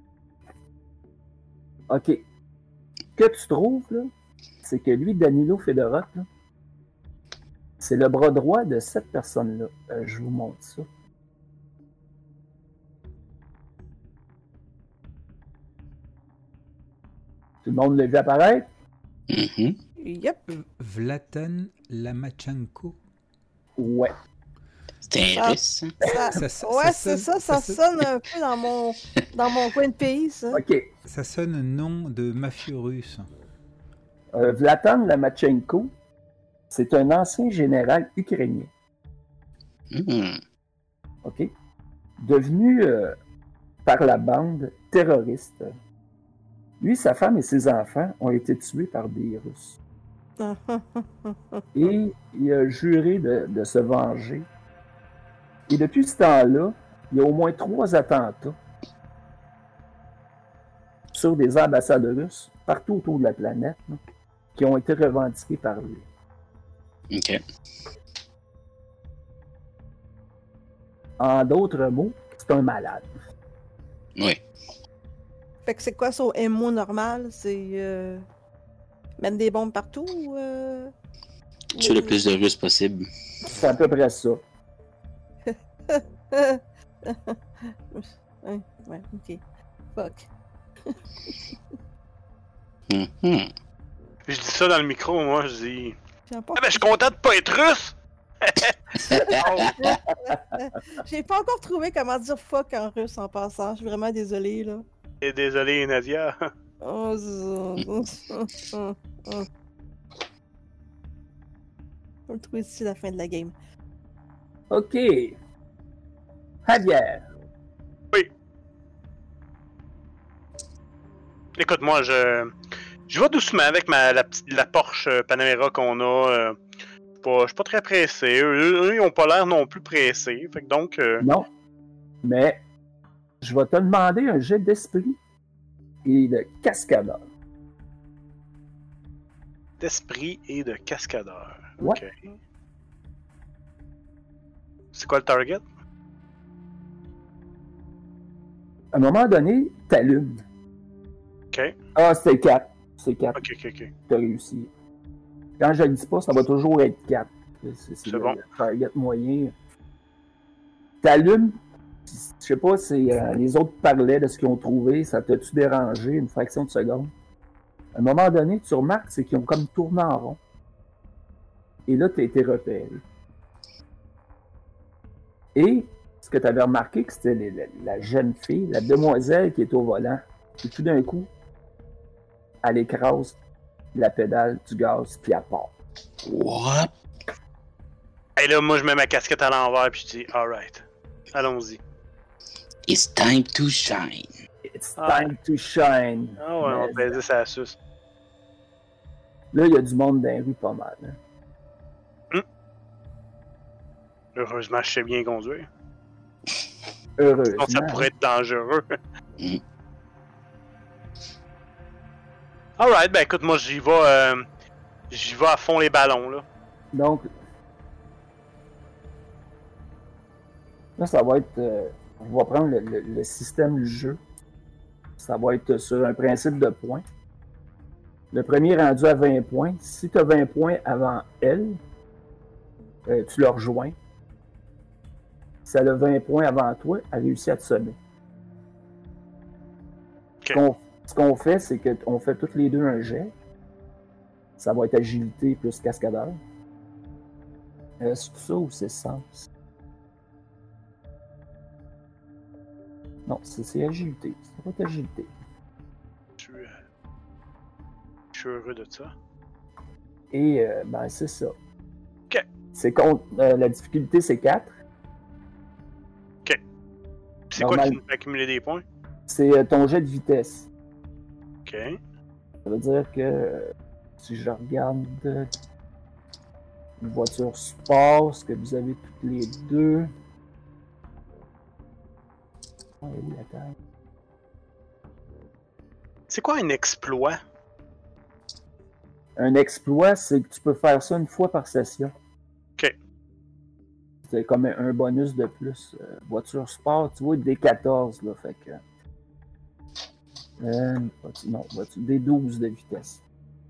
OK. Ce que tu trouves, là, c'est que lui, Danilo Fedorov, là, c'est le bras droit de cette personne-là. Euh, je vous montre ça. Tout le monde l'a vu apparaître?
Mhm.
Yep.
Vlatan Lamachenko.
Ouais.
C'est un
Ah.
russe. hein?
Ça-
Ça- ça-
ouais,
ça
c'est ça,
sonne-
ça
ça
sonne un peu dans mon, dans mon coin de pays, ça.
OK.
Ça sonne nom de mafieux russe.
Euh, Vlatan Lamachenko, c'est un ancien général ukrainien.
Mhm.
OK? Devenu euh, par la bande terroriste. Lui, sa femme et ses enfants ont été tués par des Russes. Et il a juré de, de se venger. Et depuis ce temps-là, il y a au moins trois attentats sur des ambassades russes partout autour de la planète là, qui ont été revendiqués par lui.
Ok.
En d'autres mots, c'est un malade.
Oui.
Fait que c'est quoi son M O normal? C'est euh, mettre des bombes partout? Euh...
Tuer le plus de Russes possible.
C'est à peu près ça.
ouais, ouais, ok. Fuck.
Mm-hmm.
Je dis ça dans le micro, moi, je dis...
J'ai pas...
Ah ben, je suis content de pas être russe!
J'ai pas encore trouvé comment dire fuck en russe en passant. Je suis vraiment désolée, là.
Et désolé, Nadia.
Oh, On va le trouver d'ici la fin de la game.
OK. Javier.
Écoute, moi, je... Je vais doucement avec ma, la, petite, la Porsche Panamera qu'on a. Euh, pas, je suis pas très pressé. Eux, eux, ils ont pas l'air non plus pressés. Fait que donc... Euh...
Non. Mais je vais te demander un jet d'esprit et de cascadeur.
D'esprit et de cascadeur.
Ouais.
Ok. C'est quoi le target?
À un moment donné, t'allumes.
Ok.
Ah, c'est quatre. C'est quatre.
Ok, ok, ok.
T'as réussi. Quand je le dis pas, ça va toujours être quatre. C'est, c'est le,
bon.
le target moyen. T'allumes. Je sais pas si euh, les autres parlaient de ce qu'ils ont trouvé. Ça t'a-tu dérangé une fraction de seconde? À un moment donné, tu remarques c'est qu'ils ont comme tourné en rond. Et là, t'as été repéré. Et ce que tu avais remarqué, que c'était les, la, la jeune fille, la demoiselle qui est au volant. Et tout d'un coup, elle écrase la pédale du gaz, puis elle part.
What?
Et là, moi, je mets ma casquette à l'envers, puis je dis, alright. Allons-y.
It's time to shine.
It's
Ah.
time to shine.
Ah ouais, on va
Mais
baiser ça suce.
là, il y a du monde dans les rues pas mal. Hein.
Heureusement, je sais bien conduire.
Heureusement.
Sinon, ça pourrait être dangereux.
Mm.
Alright, ben écoute, moi, j'y vais... Euh, j'y vais à fond les ballons, là.
Donc, là, ça va être... euh, on va prendre le, le- le système du jeu. Ça va être sur un principe de points. Le premier est rendu à vingt points. Si tu as vingt points avant elle, euh, tu le rejoins. Si elle a vingt points avant toi, elle réussit à te semer.
Ok.
Ce qu'on ce qu'on fait, c'est qu'on fait toutes les deux un jet. Ça va être agilité plus cascadeur. Euh, c'est tout ça ou c'est sens? Non, c'est c'est agilité. Ça va être agilité.
Je suis, euh, je suis heureux de ça.
Et euh, ben c'est ça.
Ok.
C'est contre, euh, la difficulté c'est quatre.
C'est quoi
Normal.
qui nous fait accumuler des points?
C'est euh, ton jet de vitesse.
Ok.
Ça veut dire que euh, si je regarde euh, une voiture sport, ce que vous avez toutes les deux. Ah, elle est où la taille?
C'est quoi un exploit?
Un exploit, c'est que tu peux faire ça une fois par session.
Ok.
C'est comme un, un bonus de plus. Euh, voiture sport, tu vois, D quatorze, là, fait que... Euh, non, voiture, D douze de vitesse.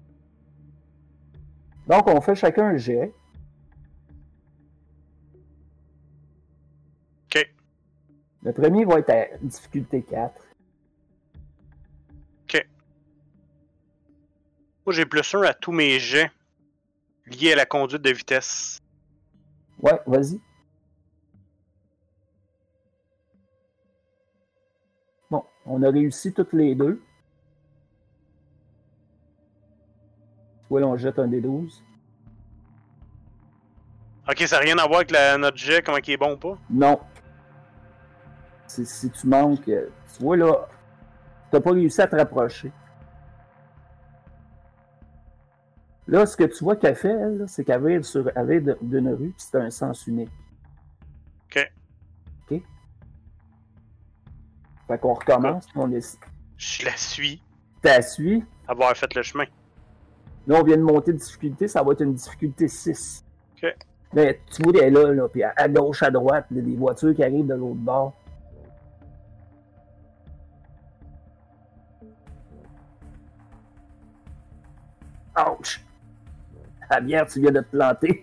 Donc, on fait chacun un jet.
Ok.
Le premier va être à difficulté quatre.
Ok. Moi, j'ai plus un à tous mes jets liés à la conduite de vitesse.
Ouais, vas-y. Bon, on a réussi toutes les deux. Tu vois, là, on jette un D douze.
Ok, ça n'a rien à voir avec la, notre jet, comment il est bon ou pas?
Non. Si, si tu manques, euh, tu vois, là, t'as pas réussi à te rapprocher. Là, ce que tu vois qu'elle fait, elle, là, c'est qu'elle vire sur, elle vire de- d'une rue, puis c'est un sens unique.
Ok.
OK? Fait qu'on recommence, puis on est...
Je la suis.
T'as suivi.
Avoir fait le chemin.
Là, on vient de monter de difficulté, ça va être une difficulté six.
Ok.
Mais tu vois, elle est là, là, puis à, à gauche, à droite, il y a des voitures qui arrivent de l'autre bord. Ouch! La bière, tu viens de te planter.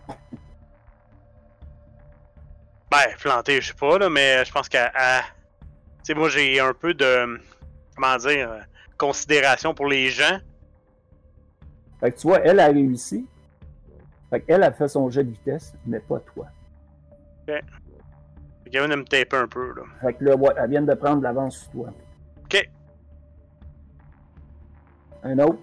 Ben, planté, je sais pas, là, mais je pense qu'à. À... Tu sais, moi, j'ai un peu de. Comment dire? euh, Considération pour les gens.
Fait que tu vois, elle a réussi. Fait qu'elle a fait son jet de vitesse, mais pas toi.
Fait qu'elle vient de me taper un peu, là.
Fait que là, ouais, elle vient de prendre l'avance sur toi.
Ok.
Un autre.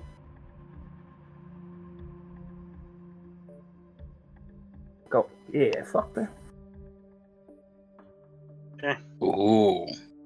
Go. Et elle est forte, hein?
Oh!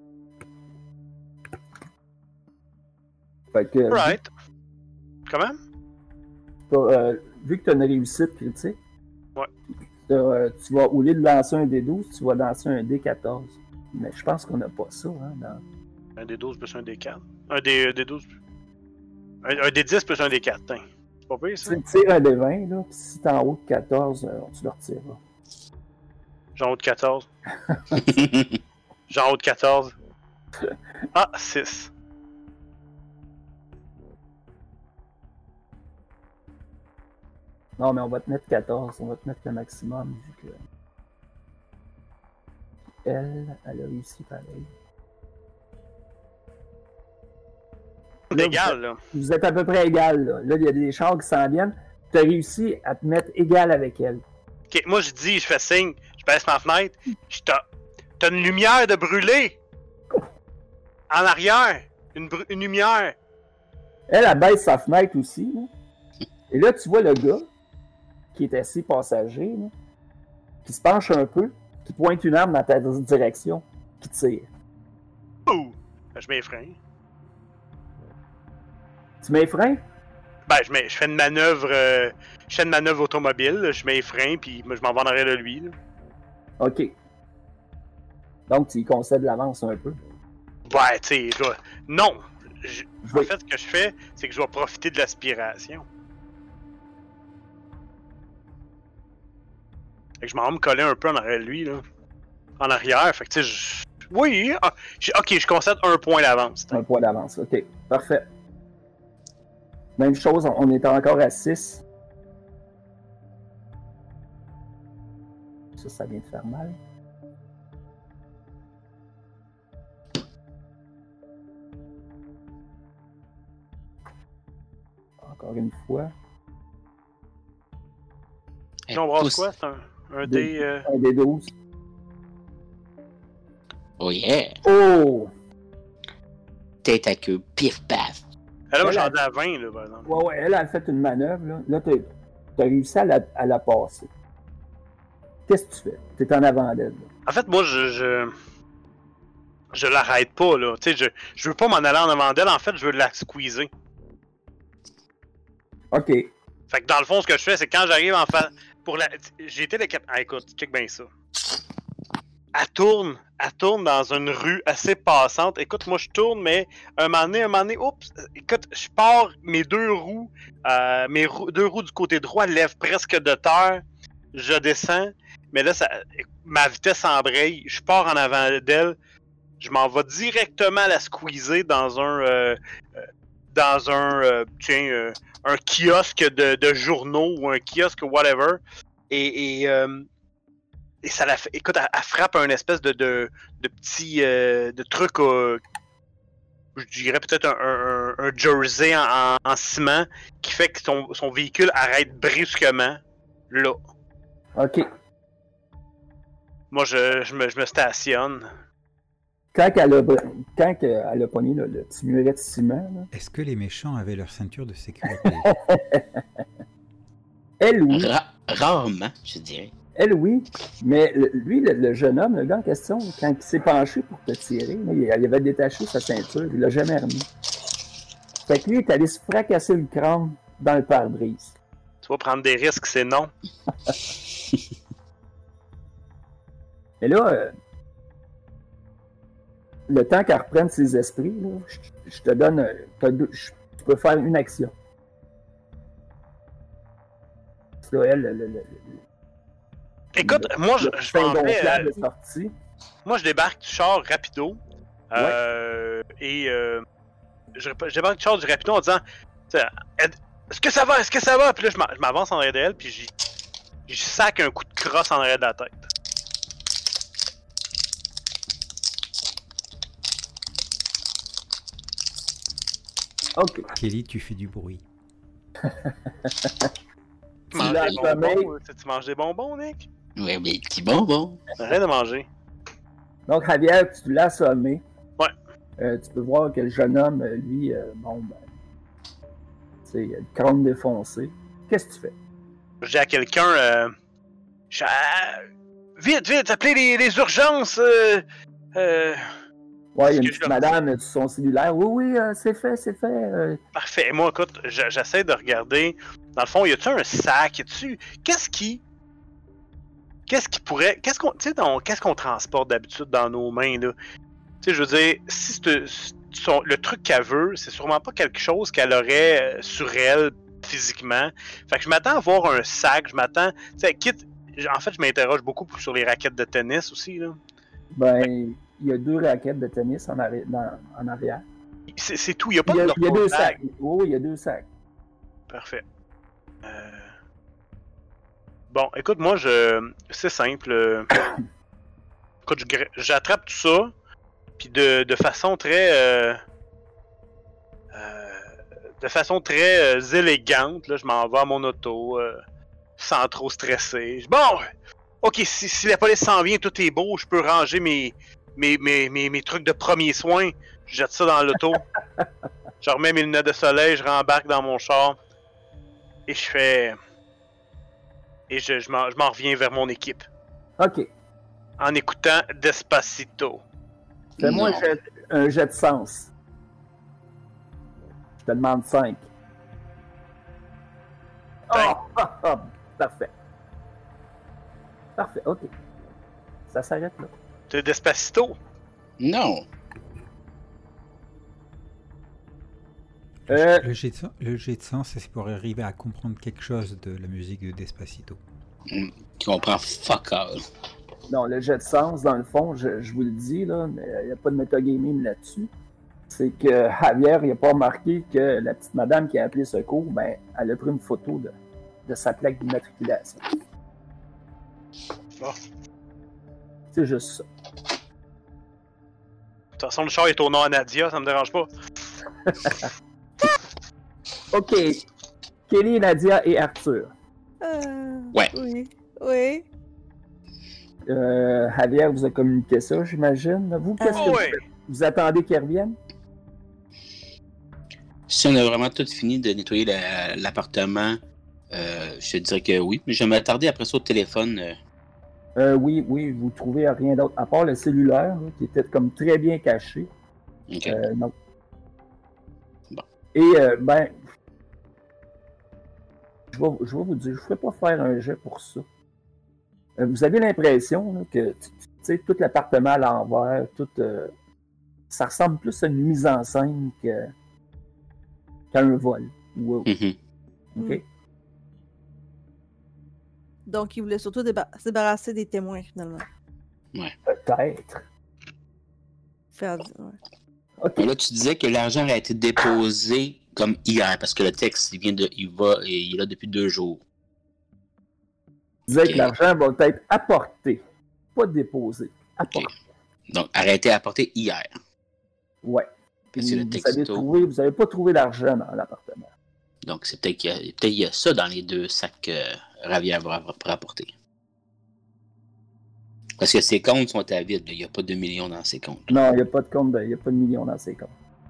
Fait que,
Right. Comment?
euh, vu que tu as une réussite critique,
Ouais.
euh, tu vas, au lieu de lancer un D douze, tu vas lancer un D quatorze. Mais je pense qu'on n'a pas ça, hein, dans...
Un D douze plus un D quatre. Un D, D douze. Un, un D dix plus un D quatre, hein. C'est pas pire, ça?
Tu tires un D vingt, là, pis si t'es en haut de quatorze, euh, tu le retireras.
Genre haut de quatorze. Genre haut de quatorze. Ah, six.
Non, mais on va te mettre quatorze, on va te mettre le maximum, vu que... Elle, elle a réussi pareil.
C'est
Là,
égal,
vous,
là.
vous êtes à peu près égal, là. Là, il y a des chars qui s'en viennent. Tu as réussi à te mettre égal avec elle.
Ok, moi je dis, je fais signe, je baisse ma fenêtre. Je t'as. T'as une lumière de brûler! En arrière! Une, bru- une lumière!
Elle, elle baisse sa fenêtre aussi, là. Et là, tu vois le gars, qui est assis passager, là, qui se penche un peu, qui pointe une arme dans ta direction, qui tire.
Ouh! Ben, je m'effraie.
Tu mets frein?
Ben, je, mets, je fais une manœuvre. Euh, je fais une manœuvre automobile, là, je mets les freins, puis moi, je m'en vais en arrière de lui. Là.
OK. Donc, tu y concèdes l'avance un peu.
Ouais, tu sais, je dois- non! Je- En
Oui.
fait, ce que je fais, c'est que je vais profiter de l'aspiration. Fait que je m'en vais me coller un peu en arrière de lui, là. En arrière, fait que tu sais, je... Oui! ah, j'ai- ok, je concède un point d'avance.
Un point d'avance. OK. Parfait. Même chose, on est encore à six. Ça, ça vient de faire mal. Encore une fois.
Puis on brasse quoi? C'est un, un dé... euh,
Un des douze.
Oh yeah!
Oh!
Tête à queue, pif paf!
Ah, là, moi,
Elle
j'en
a-
ai à vingt, là, par exemple.
Ouais, ouais, elle a fait une manœuvre, là. Là, t'as as réussi à la, à la passer. Qu'est-ce que tu fais? T'es en avant d'elle, là.
En fait, moi, je... Je, je l'arrête pas, là. Tu sais, je, je veux pas m'en aller en avant d'elle. En fait, je veux la squeezer.
OK.
Fait que dans le fond, ce que je fais, c'est que quand j'arrive en face... Pour la... J'ai été le cap... Ah, écoute, check bien ça. Elle tourne, elle tourne dans une rue assez passante. Écoute, moi je tourne, mais un moment donné, un moment donné, oups, écoute, je pars, mes deux roues, euh, mes roues, deux roues du côté droit lèvent presque de terre. Je descends, mais là, ça, ma vitesse embraye. Je pars en avant d'elle. Je m'en vais directement la squeezer dans un, euh, euh, dans un, euh, tiens, euh, un kiosque de, de journaux ou un kiosque whatever. Et, et euh, Et ça la fait. Écoute, elle, elle frappe un espèce de, de, de petit. Euh, de truc. Euh, je dirais peut-être un, un, un jersey en, en, en ciment qui fait que son, son véhicule arrête brusquement. Là.
OK.
Moi, je, je, me, je me stationne.
Quand elle a, quand elle a pogné là, le petit muret de ciment, là,
Est-ce que les méchants avaient leur ceinture de sécurité?
elle, oui.
Ra- rarement, je dirais.
Elle, oui. Mais le- lui, le, le jeune homme, le gars en question, quand il s'est penché pour te tirer, là, il, il avait détaché sa ceinture. Il l'a jamais remis. Fait que lui, il est allé se fracasser le crâne dans le pare-brise.
Tu vas prendre des risques, c'est non.
Et là, euh, le temps qu'elle reprenne ses esprits, là, je, je te donne... euh, t'as deux- je- tu peux faire une action. Là, elle, le, le, le,
Écoute,
le-
moi, je,
le
je
pain
m'en vais.
gonflable
euh,
est sorti.
moi, je débarque du char rapido. Euh, Et euh, je, je débarque du char du rapido en disant. t'sais, elle- Est-ce que ça va? Est-ce que ça va? Puis là, je m'a- je m'avance en arrière d'elle, puis j'y j'y sac un coup de crosse en arrière de la tête.
Ok.
Kelly, tu fais du bruit.
Tu manges
l'as
des
assommé.
bonbons? Tu tu manges des bonbons, Nick?
Ouais, mais petit bonbon.
Rien de manger.
Donc, Javier, tu l'as assommé.
Ouais.
Euh, tu peux voir que le jeune homme, euh, lui, euh, bon, ben, tu sais, il a le crâne défoncé. Qu'est-ce que tu fais?
Je dis à quelqu'un, euh, je- ah, vite, vite, appelez les, les urgences. Euh, euh,
Ouais, il y a une
Est-ce que
petite
je leur
madame euh, sur son cellulaire. Oui, oui, euh, c'est fait, c'est fait. euh.
Parfait. Moi, écoute, je- j'essaie de regarder. Dans le fond, y a-tu un sac? Y a-tu. Qu'est-ce qui. Qu'est-ce qui pourrait. Qu'est-ce qu'on. Tu sais, dans- qu'est-ce qu'on transporte d'habitude dans nos mains, là? Tu sais, je veux dire, si c'est- son- le truc qu'elle veut, c'est sûrement pas quelque chose qu'elle aurait euh, sur elle physiquement. Fait que je m'attends à voir un sac, je m'attends. Tu sais, quitte. En fait, je m'interroge beaucoup sur les raquettes de tennis aussi, là.
Ben, il y a deux raquettes de tennis en, arri- dans- en arrière.
C'est c'est tout, y a pas
Il y a,
de
il y a deux
normal
sacs.
bag.
Oui, il y a deux sacs.
Parfait. Euh, Bon, écoute, moi, je. C'est simple. euh, Écoute, je gra- j'attrape tout ça, puis de, de façon très. euh, euh, De façon très euh, élégante, là, je m'en vais à mon auto, euh, sans trop stresser. Je- Bon! Ok, si, si la police s'en vient, tout est beau, je peux ranger mes, mes, mes, mes, mes trucs de premiers soins. Je jette ça dans l'auto. Je remets mes lunettes de soleil, je rembarque dans mon char. Et je fais. Et je, je m'en je m'en reviens vers mon équipe.
OK.
En écoutant Despacito.
Fais-moi un
Non.
jet, un jet de sens. Je te demande cinq. Oh,
Ben.
ah, ah, parfait. Parfait, OK. Ça s'arrête là.
C'est Despacito.
Non.
Euh,
Le jet de, sen- le jet de sens, c'est pour arriver à comprendre quelque chose de la musique de Despacito.
Tu comprends fuck all.
non, le jet de sens, dans le fond, je, je vous le dis, là, mais il n'y a pas de metagaming là-dessus. C'est que Javier, il n'a pas remarqué que la petite madame qui a appelé secours, ben, elle a pris une photo de, de sa plaque d'immatriculation.
Bon.
C'est juste ça.
De toute façon, le char est au nom à Nadia, ça me dérange pas.
OK. Kelly, Nadia et Arthur.
Euh,
Ouais.
Oui. Oui.
Euh, Javier vous a communiqué ça, j'imagine. Vous, qu'est-ce
Ah
que vous
ouais.
faites? Vous attendez qu'ils reviennent?
Si on a vraiment tout fini de nettoyer la- l'appartement, euh, je te dirais que oui. Mais je vais m'attarder après ça au téléphone. euh,
Euh, oui, oui, vous trouvez rien d'autre, à part le cellulaire, là, qui était comme très bien caché.
ok.
Euh, non.
Bon.
Et, euh, ben, je vais, je vais vous dire, je ne ferai pas faire un jet pour ça. Euh, vous avez l'impression là, que, tu tu sais, tout l'appartement à l'envers, tout, euh, ça ressemble plus à une mise en scène que, qu'à un vol. Ou,
Mhm.
OK?
Mm. Donc, il voulait surtout déba- se débarrasser des témoins, finalement.
Peut-être.
Faire du- ouais.
OK.
Mais là, tu disais que l'argent a été déposé comme hier, parce que le texte, il vient de, il va, et il est là depuis deux jours.
Je disais
Ok.
que l'argent va être apporté, pas déposé. Apporté.
Donc, arrêté à apporter hier.
Ouais.
Puis c'est le
vous
texto.
avez trouvé, vous n'avez pas trouvé d'argent dans l'appartement.
Donc, c'est peut-être qu'il y a, peut-être il y a ça dans les deux sacs que Ravière va va rapporter. Parce que ses comptes sont à vide. là. Il n'y a pas de millions dans ses comptes.
Non, il n'y a pas de compte, de- il n'y a pas de millions dans ces comptes.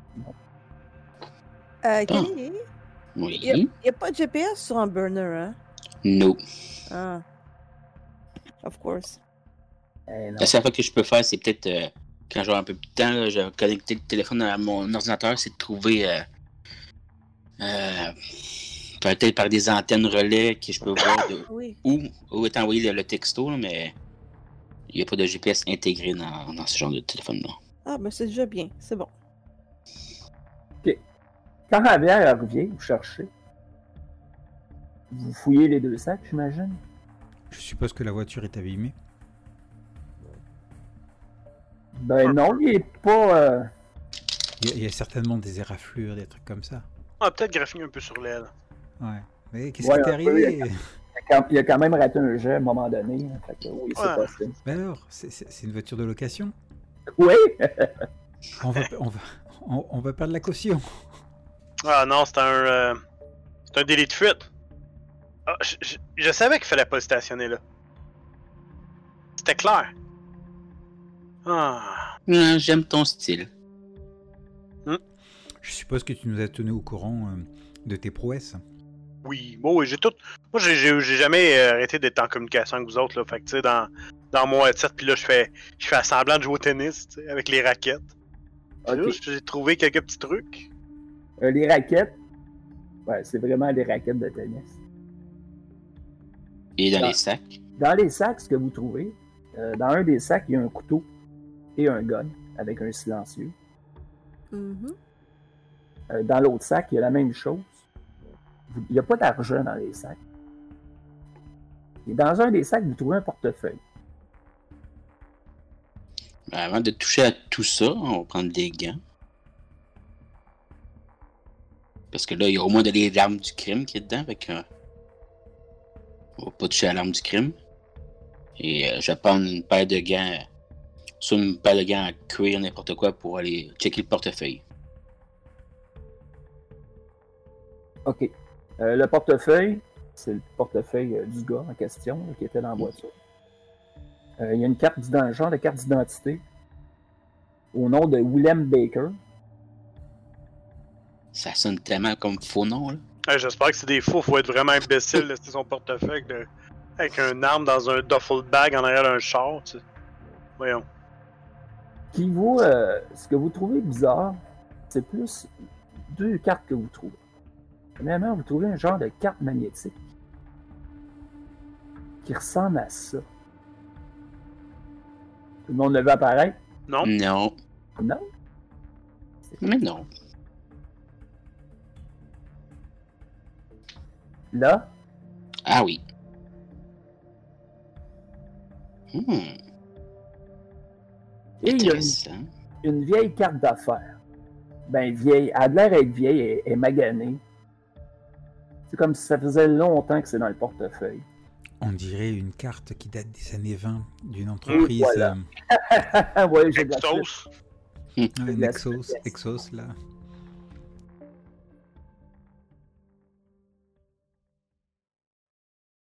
Euh, Kelly,
Oui.
il n'y a, pas de G P S sur un burner, hein?
No.
Ah. Of course.
Eh non.
La seule fois que je peux faire, c'est peut-être euh, quand j'aurai un peu de temps, là, je vais connecter le téléphone à mon ordinateur, c'est de trouver euh, euh, peut-être par des antennes relais que je peux voir de
Oui.
où, où est envoyé le, le texto, là, mais il n'y a pas de G P S intégré dans, dans ce genre de téléphone-là.
Ah, ben c'est déjà bien. C'est bon.
Quand Javier revient, vous cherchez. Vous fouillez les deux sacs, j'imagine.
Je suppose que la voiture est abîmée.
Ben non, il est pas. euh,
Il y, a, il y a certainement des éraflures, des trucs comme ça.
On va peut-être graffiner un peu sur l'aile.
Ouais. Mais qu'est-ce
Ouais,
qui t'est
un peu,
arrivé?
il a quand- Il a quand même raté un jet à un moment donné. hein, Fait que oui, c'est
Ouais.
possible.
Ben alors, c'est, c'est- c'est une voiture de location?
Oui!
On va, on va, on, on va perdre la caution.
Ah non, c'est un. euh, c'est un délit de fuite. Ah, je, je- je savais qu'il fallait pas le stationner là. C'était clair. Ah.
Ah, j'aime ton style.
Je suppose que tu nous as tenu au courant euh, de tes prouesses.
Oui, bon, oui, j'ai tout. Moi, j'ai, j'ai, j'ai jamais euh, arrêté d'être en communication avec vous autres, là. Fait que, tu sais, dans, dans mon headset, puis là, je fais, je fais semblant de jouer au tennis, tu sais, avec les raquettes. Puis là,
Ok.
j'ai trouvé quelques petits trucs.
Euh, les raquettes, ouais, c'est vraiment des raquettes de tennis.
Et dans
Ah.
les sacs.
Dans les sacs, ce que vous trouvez, euh, dans un des sacs, il y a un couteau et un gun avec un silencieux.
Mhm.
Euh, dans l'autre sac, il y a la même chose. Vous- Il n'y a pas d'argent dans les sacs. Et dans un des sacs, vous trouvez un portefeuille.
Ben, avant de toucher à tout ça, on va prendre des gants. Parce que là, il y a au moins de l'arme du crime qui est dedans. Fait que, euh, on va pas toucher à l'arme du crime. Et euh, je vais prendre une paire de gants. euh, Soit une paire de gants à cuir, n'importe quoi, pour aller checker le portefeuille.
OK. Euh, le portefeuille, c'est le portefeuille euh, du gars en question là, qui était dans la voiture. Euh, il y a une carte d'identité, genre de carte d'identité au nom de Willem Baker.
Ça sonne tellement comme faux nom, là.
Ouais, j'espère que c'est des faux, faut être vraiment imbécile de laisser son portefeuille avec, le- avec un arme dans un duffel bag en arrière d'un char, tu sais. Voyons.
Qui vous, euh, ce que vous trouvez bizarre, c'est plus deux cartes que vous trouvez. Premièrement, vous trouvez un genre de carte magnétique qui ressemble à ça. Tout le monde le veut apparaître?
Non?
Non.
Non?
Mais non.
Là,
Ah oui. Hmm,
et il y a une,
intéressant.
une vieille carte d'affaires. Ben, vieille, elle a l'air d'être vieille et, et maganée. C'est comme si ça faisait longtemps que c'est dans le portefeuille.
On dirait une carte qui date des années vingt d'une entreprise.
voilà.
euh,
ouais, j'ai de la
Exos.
ouais,
de la
Nexos,
spécialité.
Exos, là.